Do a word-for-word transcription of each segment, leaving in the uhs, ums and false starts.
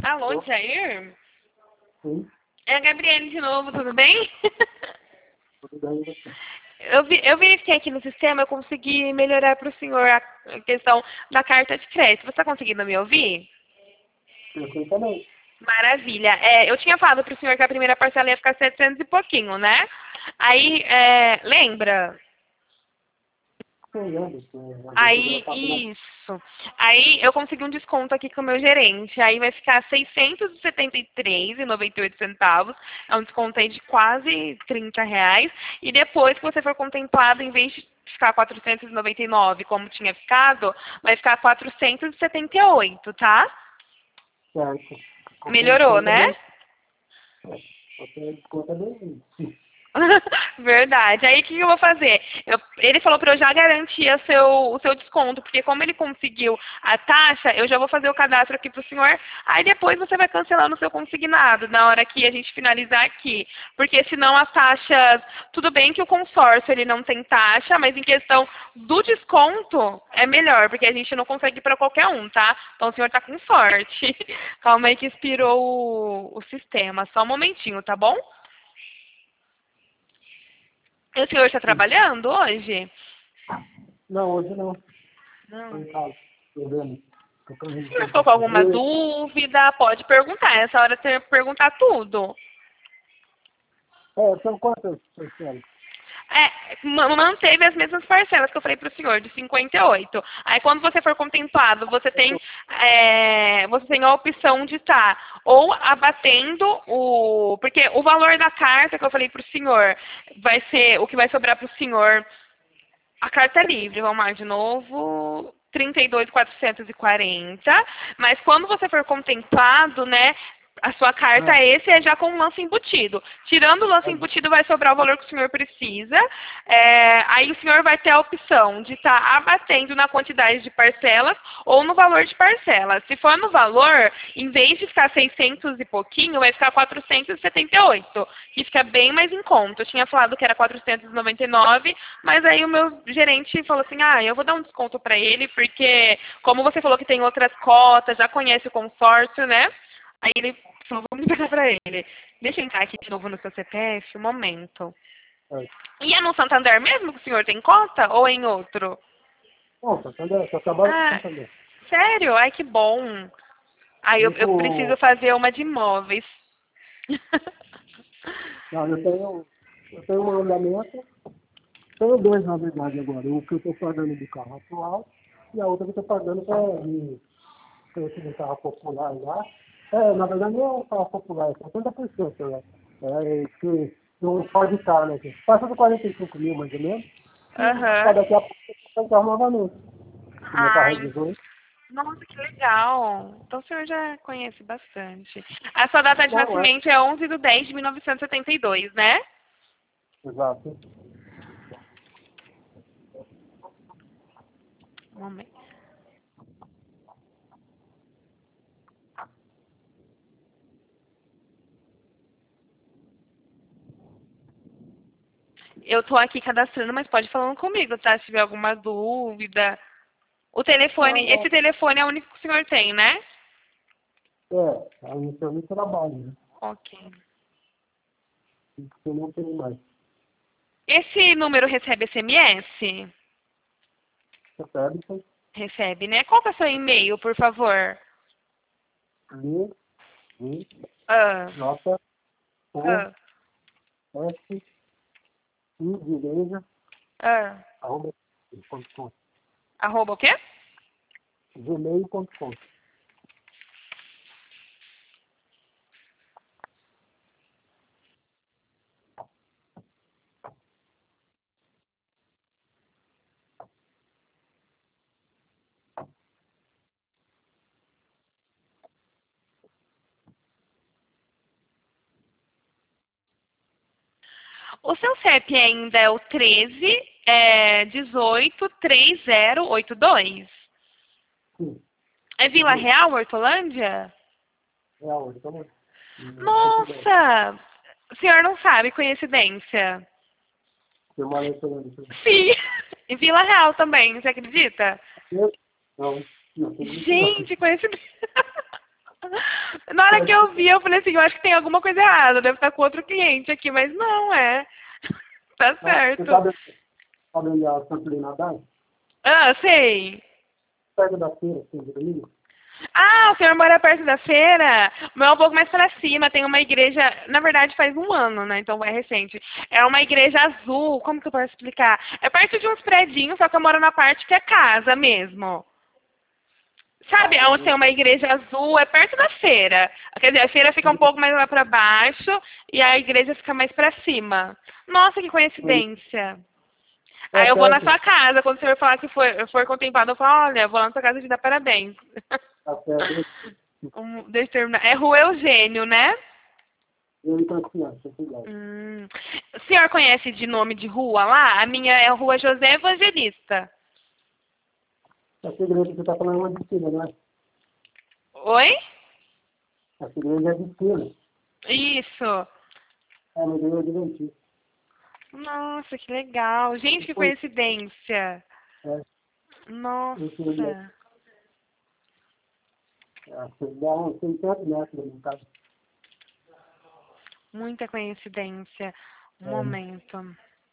Alô, Jair? Sim, É a Gabriele de novo, tudo bem? tudo bem, e você? Eu, vi, eu verifiquei aqui no sistema, eu consegui melhorar para o senhor a a questão da carta de crédito. Você está conseguindo me ouvir? Perfeitamente. Maravilha. É, eu tinha falado para o senhor que a primeira parcela ia ficar setecentos e pouquinho, né? Aí, é, lembra? Sim, lembro, sim. A gente deu Aí, a na... isso. Aí eu consegui um desconto aqui com o meu gerente. Aí vai ficar seiscentos e setenta e três reais e noventa e oito centavos. É um desconto aí de quase trinta reais. E depois que você for contemplado, em vez de ficar quatrocentos e noventa e nove como tinha ficado, vai ficar quatrocentos e setenta e oito, tá? Certo. Você Melhorou, desconta né? bem. Você desconta bem. Sim. Verdade. Aí o que que eu vou fazer? Eu- ele falou para eu já garantir o seu, o seu desconto, porque como ele conseguiu a taxa, eu já vou fazer o cadastro aqui para o senhor. Aí depois você vai cancelando o seu consignado na hora que a gente finalizar aqui. Porque senão as taxas, tudo bem que o consórcio ele não tem taxa, mas em questão do desconto é melhor, porque a gente não consegue para qualquer um, tá? Então o senhor tá com sorte. Calma aí que expirou o, o sistema. Só um momentinho, tá bom? E o senhor está Sim. trabalhando hoje? Não, hoje não. Estou Não. em casa. Estou vendo. Estou correndo Se para ficou com alguma fazer. dúvida, pode perguntar. Essa hora você perguntar tudo. É, são quantas parcelas? É, ma- manteve as mesmas parcelas que eu falei para o senhor, de cinquenta e oito. Aí quando você for contemplado, você tem, é, você tem a opção de estar ou abatendo o. Porque o valor da carta que eu falei para o senhor vai ser o que vai sobrar para o senhor. A carta é livre, vamos lá de novo. trinta e dois mil quatrocentos e quarenta. Mas quando você for contemplado, né? A sua carta, Ah, esse é já com o lance embutido. Tirando o lance tá bom. embutido, vai sobrar o valor que o senhor precisa. É, aí o senhor vai ter a opção de estar abatendo na quantidade de parcelas ou no valor de parcelas. Se for no valor, em vez de ficar seiscentos e pouquinho, vai ficar quatrocentos e setenta e oito, que fica bem mais em conta. Eu tinha falado que era quatrocentos e noventa e nove, mas aí o meu gerente falou assim, ah, eu vou dar um desconto para ele, porque como você falou que tem outras cotas, já conhece o consórcio, né? Aí ele falou, vamos pegar para ele. Deixa eu entrar aqui de novo no seu C P F, um momento. É. E é no Santander mesmo que o senhor tem conta ou é em outro? Bom, Santander, só trabalho com Ah, Santander. sério? Ai, que bom. Aí eu, eu preciso Único... fazer uma de imóveis. Não, eu tenho, eu tenho um andamento. Tenho dois, na verdade, agora. O que eu estou pagando do carro atual e a outra que eu estou pagando para ter esse carro popular lá. É, na verdade não é um carro popular, é setenta por cento, né? É que não pode estar, né? Que passa de quarenta e cinco mil, mais ou menos. E Aham. cada daqui a pouco eu vou carro novamente. O meu carro é Ai, dezoito. nossa, que legal. Então o senhor já conhece bastante. A sua data de Não, é. nascimento é onze de dez de mil novecentos e setenta e dois, né? Exato. Um momento. Eu tô aqui cadastrando, mas pode ir falando comigo, tá? Se tiver alguma dúvida. O Não, telefone, não. esse telefone é o único que o senhor tem, né? É, aí eu também trabalho, né? Ok. Isso eu não tenho mais. Esse número recebe S M S? Recebe, então, Recebe, né? Qual que é o seu e-mail, por favor? G, G, Ah, J, O, ah, S, I, de igreja, ah. arroba, ponto com, Arroba o quê? gmail ponto com. O seu C E P ainda é o treze, é, dezoito, trinta e oitenta e dois. Sim, É Vila isso. Real, Hortolândia? É a hora, tá bom? Hum, Porto Velho. Nossa! O senhor não sabe, coincidência. Eu moro em Fernando. Sim! Em Vila Real também, você acredita? Eu? Não, não acredito não. Gente, coincidência. Na hora que eu vi, eu falei assim, eu acho que tem alguma coisa errada, deve estar com outro cliente aqui, mas não, é. Tá certo. Você sabe, sabe onde é a Campolina Dai? Ah, sei. Perto da feira, assim, de domingo? Ah, o senhor mora perto da feira? O meu é um pouco mais pra cima, tem uma igreja, na verdade faz um ano, né, então é recente. É uma igreja azul, como que eu posso explicar? É perto de uns predinhos, só que eu moro na parte que é casa mesmo. Sabe, Ah, onde tem uma igreja azul, é perto da feira. Quer dizer, a feira fica um pouco mais lá pra baixo e a igreja fica mais pra cima. Nossa, que coincidência. é Aí eu vou na perto, sua casa, quando o senhor falar que for, for contemplado, eu falo, olha, eu vou lá na sua casa te dar parabéns. tá perto. Um, deixa eu terminar. É Rua Eugênio, né? Eu então conheço, cuidado. Hum. O senhor conhece de nome de rua lá? A minha é a Rua José Evangelista. Essa igreja que você está falando é uma de esquina, não é? Oi? Essa igreja é de esquina. Isso. É uma igreja adventista. Nossa, que legal. Gente, que Depois, coincidência. é, esse é, Nossa. é, dá uns seiscentos metros da minha casa. Muita coincidência. Um É, momento.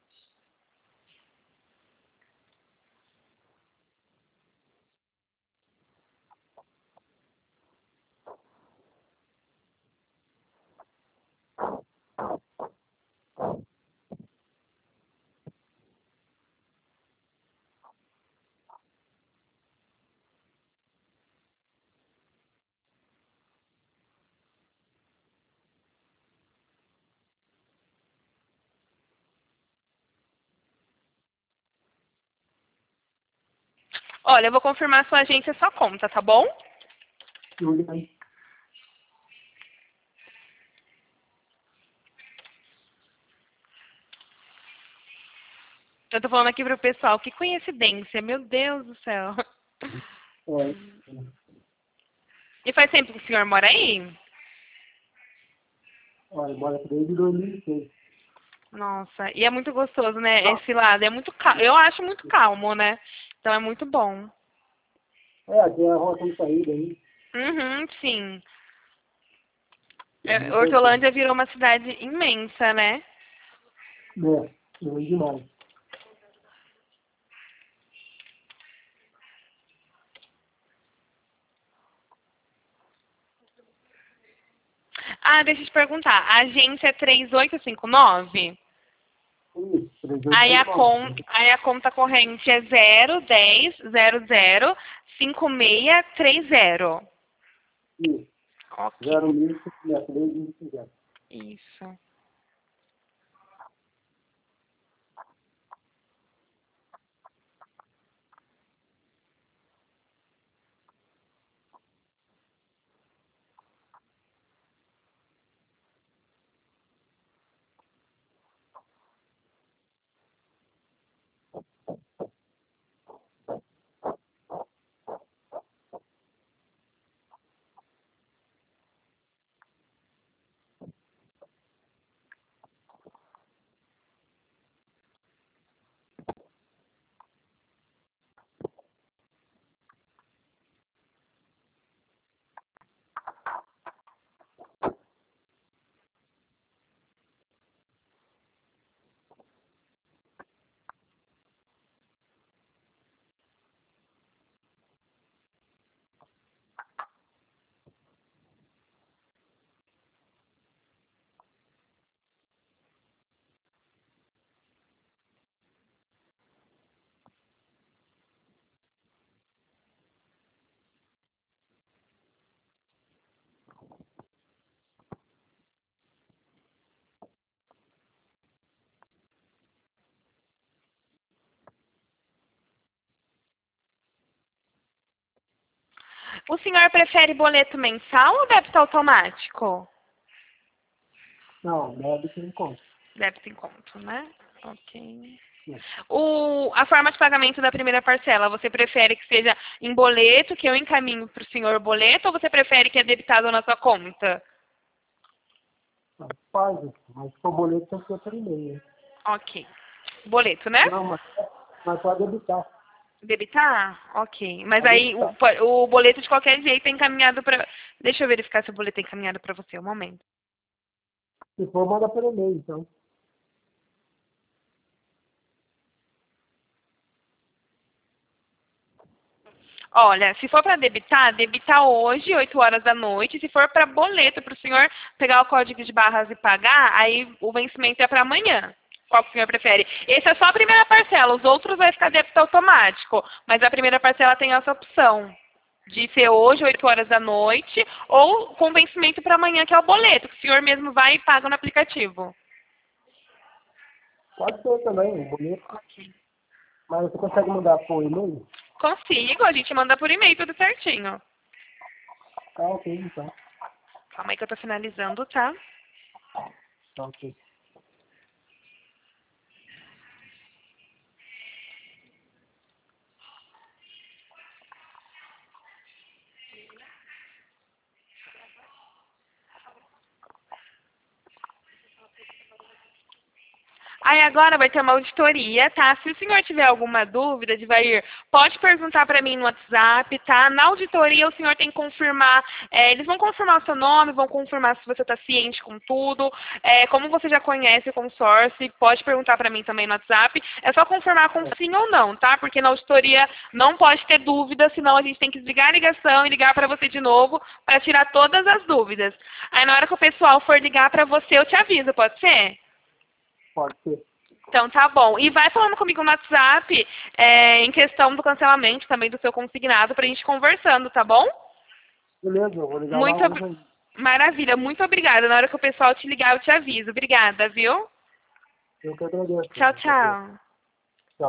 Olha, eu vou confirmar a sua agência e sua conta, tá bom? tudo aí. Eu tô falando aqui pro pessoal. Que coincidência. Meu Deus do céu. É, E faz tempo que o senhor mora aí? olha, mora desde dois mil e seis. Nossa, e é muito gostoso, né? Esse lado é muito calmo. Eu acho muito calmo, né? Então é muito bom. É, aqui é a rua sem saída aí. Uhum, sim. É É, muito gostoso. Hortolândia virou uma cidade imensa, né? É, é demais. Ah, deixa eu te perguntar. A agência é três oito cinco nove? Isso, Aí a, trezentos e cinquenta e nove. con, aí a conta corrente é zero dez zero zero cinco seis três zero. Isso, Ok, zero mil, desde mil e quinhentos. isso. O senhor prefere boleto mensal ou débito automático? Não, débito em conta. Débito em conto, né? Ok. É. O, a forma de pagamento da primeira parcela, você prefere que seja em boleto, que eu encaminho para o senhor boleto, ou você prefere que é debitado na sua conta? Faz, mas se for boleto tem que ser por e-mail. Ok. Boleto, né? Não, mas, mas pode debitar. Debitar? Ok. Mas Pode aí o, debitar. o boleto de qualquer jeito é encaminhado para... Deixa eu verificar se o boleto é encaminhado para você, um momento. Se for, manda pelo e-mail, então. Olha, se for para debitar, debita hoje, oito horas da noite. Se for para boleto, para o senhor pegar o código de barras e pagar, aí o vencimento é para amanhã. Qual que o senhor prefere? Esse é só a primeira parcela, os outros vai ficar débito automático. Mas a primeira parcela tem essa opção de ser hoje, oito horas da noite, ou com vencimento para amanhã, que é o boleto, que o senhor mesmo vai e paga no aplicativo. Pode ser também, o boleto. Ok. Mas você consegue mandar por e-mail? Consigo, a gente manda por e-mail tudo certinho. Tá ok, então. Calma aí que eu tô finalizando, tá? Tá ok. Aí agora vai ter uma auditoria, tá? Se o senhor tiver alguma dúvida, Divair, pode perguntar para mim no WhatsApp, tá? Na auditoria o senhor tem que confirmar, é, eles vão confirmar o seu nome, vão confirmar se você está ciente com tudo. É, como você já conhece o consórcio, pode perguntar para mim também no WhatsApp. É só confirmar com sim ou não, tá? Porque na auditoria não pode ter dúvida, senão a gente tem que desligar a ligação e ligar para você de novo para tirar todas as dúvidas. Aí na hora que o pessoal for ligar para você, eu te aviso, pode ser? Pode ser. Então tá bom. E vai falando comigo no WhatsApp é, em questão do cancelamento também do seu consignado pra gente conversando, tá bom? Beleza, eu vou ligar lá Muito ob... hoje. Maravilha, muito obrigada. Na hora que o pessoal te ligar, eu te aviso. Obrigada, viu? Eu que agradeço. Tchau, tchau.